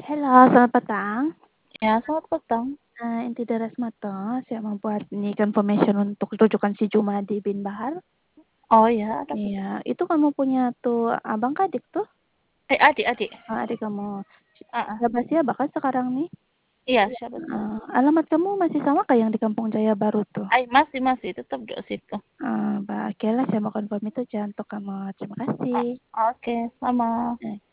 Halo, selamat petang. Ya, selamat petang. Inti daras mato, saya membuat ini confirmation untuk rujukan si Jumadi bin Bahar. Oh ya, ada apa tuh? Iya, itu kamu punya tuh abang kah adik tuh? Adik. Adik kamu. Ah, Siapa siapa kan sekarang nih? iya, siapa sih? Alamat kamu masih sama kayak yang di Kampung Jaya Baru tuh? Masih tetap di situ. Oke lah, saya mau confirm itu aja untuk kamu. Terima kasih. Oke, sama.